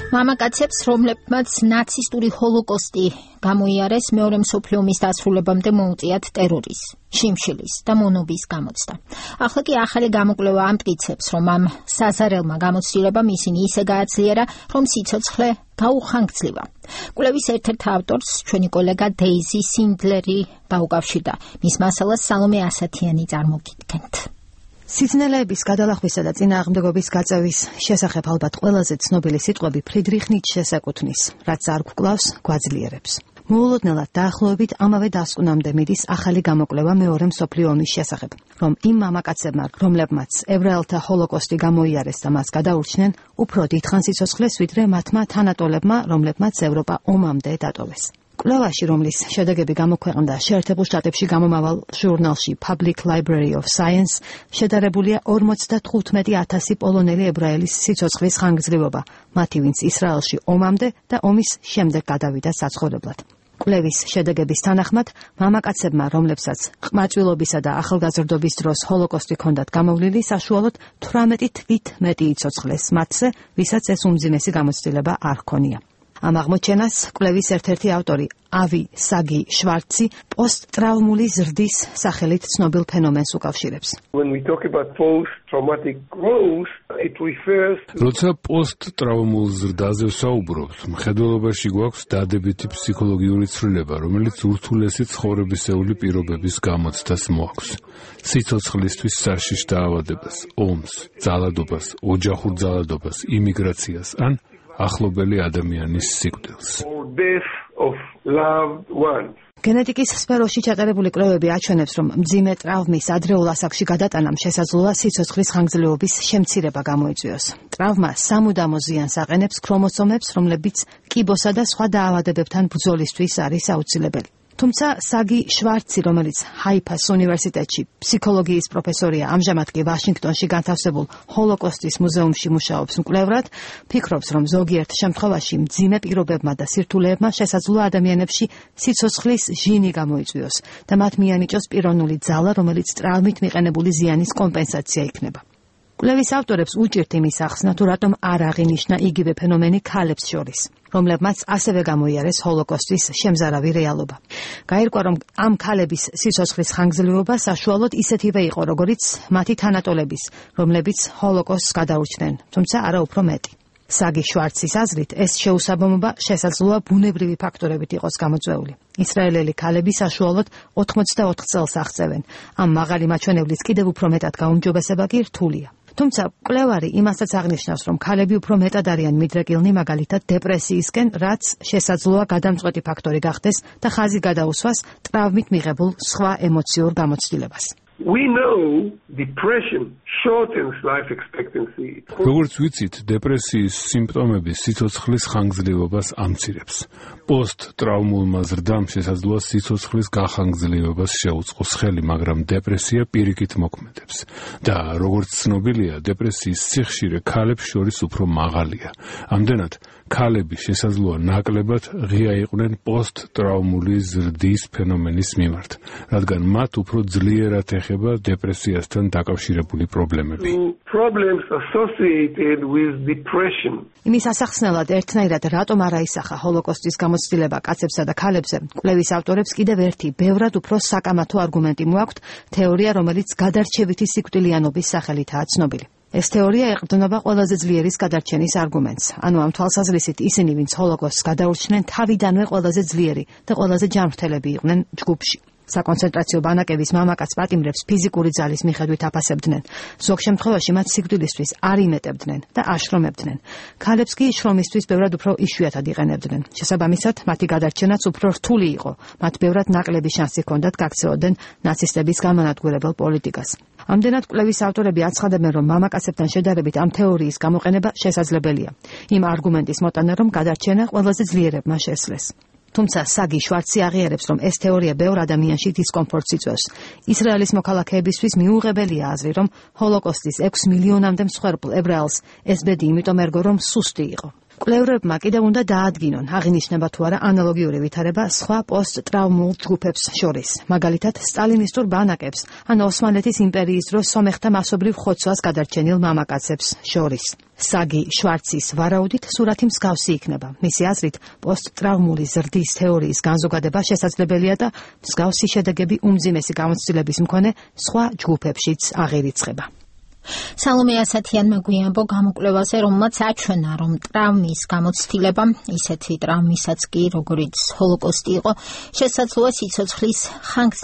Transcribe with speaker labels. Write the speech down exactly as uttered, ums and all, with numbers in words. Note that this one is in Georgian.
Speaker 1: მამაკაცებს, რომლებმაც ნაცისტური ჰოლოკოსტი გამოიარეს, მეორე მსოფლიო ომის დასრულებამდე მოუწიათ ტერორის, შიმშილის და მონობის გამოცდა. ახლა კი ახალი გამოკვლევა ამტკიცებს, რომ ამ საზარელმა გამოცდილებამ ისინი ისე გააძლიერა, რომ სიცოცხლე გაუხანგძლივა. კვლევის ერთ-ერთ ავტორს ჩვენი კოლეგა დეიზი სინდლერი დაუკავშირდა. მის მასალას სალომე ასათიანი წარმოგიდგენთ.
Speaker 2: სიძნელეების გადალახვისა და წინააღმდეგობის გაწევის შესახებ ალბათ ყველაზე ცნობილი სიტყვები ფრიდრიხ ნიცშეს ეკუთვნის, რაც არ გვკლავს, გვაძლიერებს. მოულოდნელად დაახლოებით ამავე დასკვნამდე მიდის ახალი გამოკვლევა მეორე მსოფლიო ომის შესახებ, რომ იმ მამაკაცებმა, რომლებმაც ებრაელთა ჰოლოკოსტი გამოიარეს და მას გადაურჩნენ, უფრო დიდხანს სიცოცხლეს, ვიდრე მათმა თანატოლებმა, რომლებმაც ევროპა ომამდე დატოვეს. კვლევაში, რომლის შედეგები გამოქვეყნდა შეერთებულ შტატებში გამომავალ ჟურნალში Public Library of Science, შედარებულია ორმოცდათხუთმეტი ათასი პოლონელი ებრაელის სიცოცხლის ხანგრძლივობა, მათი ვინც ისრაელში ომამდე და ომის შემდეგ გადავიდა საცხოვრებლად. კვლევის შედეგების თანახმად, მამაკაცებმა, რომლებსაც ყმაწვილობისა და ახალგაზრდობის დროს ჰოლოკოსტი ჰქონდათ გამოვლილი, საშუალოდ თვრამეტი თვით მეტი იცოცხლეს მათზე, ვისაც ეს უმძიმესი გამოცდილება არ ჰქონია. ამ აღმოჩენას კვლევის ერთ-ერთი ავტორი ავი საგი შვარცი პოსტტრაუმული ზრდის სახელით ცნობილ ფენომენს უკავშირებს.
Speaker 3: როცა პოსტტრაუმულ ზრდაზე ვსაუბრობთ, მხედველობაში გვაქვს დადებითი ფსიქოლოგიური ცვლილება, რომელიც ურთულესი ცხოვრებისეული პირობების გამოცდას მოაქვს. სიცოცხლისთვის საშიშ დაავადებას, ომს, ძალადობას, ოჯახურ ძალადობას, იმიგრაციას ან ახლობელი ადამიანის სიკვდილს.
Speaker 2: გენეტიკის სფეროში ჩატარებული კვლევები აჩვენებს, რომ მძიმე ტრავმის ადრეულ ასაკში გადატანამ შესაძლოა სიცოცხლის ხანგრძლივობის შემცირება გამოიწვიოს. ტრავმა სამუდამო ზიანს აყენებს ქრომოსომებს, რომლებიც კიბოსა და სხვა დაავადებებთან ბრძოლისთვის არის აუცილებელი. თუმცა საგი შვარცი, რომელიც ჰაიფას უნივერსიტეტში ფსიქოლოგიის პროფესორია, ამჟამად კი ვაშინგტონში განთავსებულ ჰოლოკოსტის მუზეუმში მუშაობს მკვლევრად, ფიქრობს, რომ ზოგიერთ შემთხვევაში მძიმე პირობებმა და სირთულეებმა შესაძლოა ადამიანებში სიცოცხლის ჟინი გამოიწვიოს და მათ მიანიჭოს პიროვნული ძალა, რომელიც ტრავმით მიყენებული ზიანის კომპენსაცია იქნება. კვლევის ავტორებს უჭირთ იმის ახსნა, თუ რატომ არ აღინიშნა იგივე ფენომენი ქალებს შორის, რომლებმაც ასევე გამოიარეს ჰოლოკოსტის შემზარავი რეალობა. გაირკვა, რომ ამ ქალების სიცოცხლის ხანგრძლივობა საშუალოდ ისეთივე იყო, როგორიც მათი თანატოლების, რომლებიც ჰოლოკოსტს გადაურჩნენ, თუმცა არა უფრო მეტი. საგი შვარცის აზრით, ეს შეუსაბამობა შესაძლოა ბუნებრივი ფაქტორებით იყოს გამოწვეული. ისრაელელი ქალები საშუალოდ ოთხმოცდაოთხ წელს აღწევენ. ამ მაღალი მაჩვენებლის კიდევ უფრო მეტად გაუმჯობესება კი რთულია. თუმცა კვლევარი იმასაც აღნიშნავს, რომ ქალები უფრო მეტად არიან მიდრეკილნი მაგალითად დეპრესიისკენ, რაც შესაძლოა გადამწყვეტი ფაქტორი გახდეს და ხაზი გადაუსვას ტრავმით მიღებულ სხვა ემოციურ გამოცდილებას.
Speaker 4: We know depression shortens life expectancy.
Speaker 3: როგორც ვიცით, დეპრესიის სიმპტომები სიცოცხლის ხანგრძლივობას ამცირებს. პოსტტრაუმულმა ზრდამ შესაძლოა სიცოცხლის გახანგრძლივებას შეუწყოს ხელი, მაგრამ დეპრესია პირიქით მოქმედებს. და როგორც ცნობილია, დეპრესიის სიხშირე ქალებს შორის უფრო მაღალია. ამდენად, ქალები შესაძლოა ნაკლებად ღია იყვნენ პოსტტრაუმული ზრდის ფენომენის მიმართ, რადგან მათ უფრო ძლიერად ეხება დეპრესიასთან დაკავშირებული პრობლემები.
Speaker 4: Problems associated with depression.
Speaker 2: იმის ასახსნელად ერთნაირად რატომ არ აისახა ჰოლოკოსტის გამოცდილება კაცებსა და ქალებზე, კვლევის ავტორებს კიდევ ერთი, ბევრად უფრო საკამათო არგუმენტი მოაქვთ, თეორია, რომელიც გადარჩევითი სიკვდილიანობის სახელითაა ცნობილი. ეს თეორია ეყრდნობა ყველაზე ძლიერის გადარჩენის არგუმენტს. ანუ ამ თვალსაზრისით ისინი, ვინც ჰოლოკოსტს გადაურჩნენ, თავიდანვე ყველაზე ძლიერი და ყველაზე ჯანმრთელები იყვნენ ჯგუფში. საკონცენტრაციო ბანაკების მამაკაც პატიმრებს ფიზიკური ძალის მიხედვით აფასებდნენ. ზოგ შემთხვევაში მათ სიკვდილისთვის არ იმეტებდნენ და აშრომებდნენ. ქალებს კი შრომისთვის ბევრად უფრო იშვიათად იყენებდნენ. შესაბამისად, მათი გადარჩენაც უფრო რთული იყო. მათ ბევრად ნაკლები შანსი ჰქონდათ გაქცეოდნენ ნაცისტების გამანადგურებელ პოლიტიკას. ამდენად კვლევის ავტორები აცხადებენ, რომ მამაკაცებთან შედარებით ამ თეორიის გამოყენება შესაძლებელია. იმ არგუმენტის მოტანა, რომ გადარჩენა ყველაზე ძლიერებმა შესძლეს. თუმცა საგი შვარცი აღიარებს, რომ ეს თეორია ბევრ ადამიანში დისკომფორტს იწვევს. ისრაელის მოქალაქეებისთვის მიუღებელია აზრი, რომ ჰოლოკოსტის ექვს მილიონამდე მსხვერპლ ებრაელს ეს ბედი იმიტომ ერგო, რომ სუსტი იყო. კვლევრებმა კიდევ უნდა დაადგინონ, აღინიშნება თუ არა ანალოგიური ვითარება სხვა პოსტ-ტრავმულ ჯგუფებს შორის, მაგალითად სტალინისტურ ბანაკებს ან ოსმალეთის იმპერიის დროს სომეხთა მასობრივ ხოცვას გადარჩენილ მამაკაცებს შორის. საგი შვარცის ვარაუდით სურათი მსგავსი იქნება. მისი აზრით, პოსტ-ტრავმული ზრდის თეორიის განზოგადება შესაძლებელია და მსგავსი შედეგები უმძიმესი გამოცდილების მქონე სხვა ჯგუფებშიც აღირიცხება.
Speaker 1: სალომე ასათიანმა გვიანბო გამოკვლევაზე, რომელმაც აჩვენა, რომ ტრავმის გამოცდილება, ისეთი ტრავმისაც კი, როგორიც ჰოლოკოსტი იყო, შესაძლოა სიცოცხლის ხანგრძლივი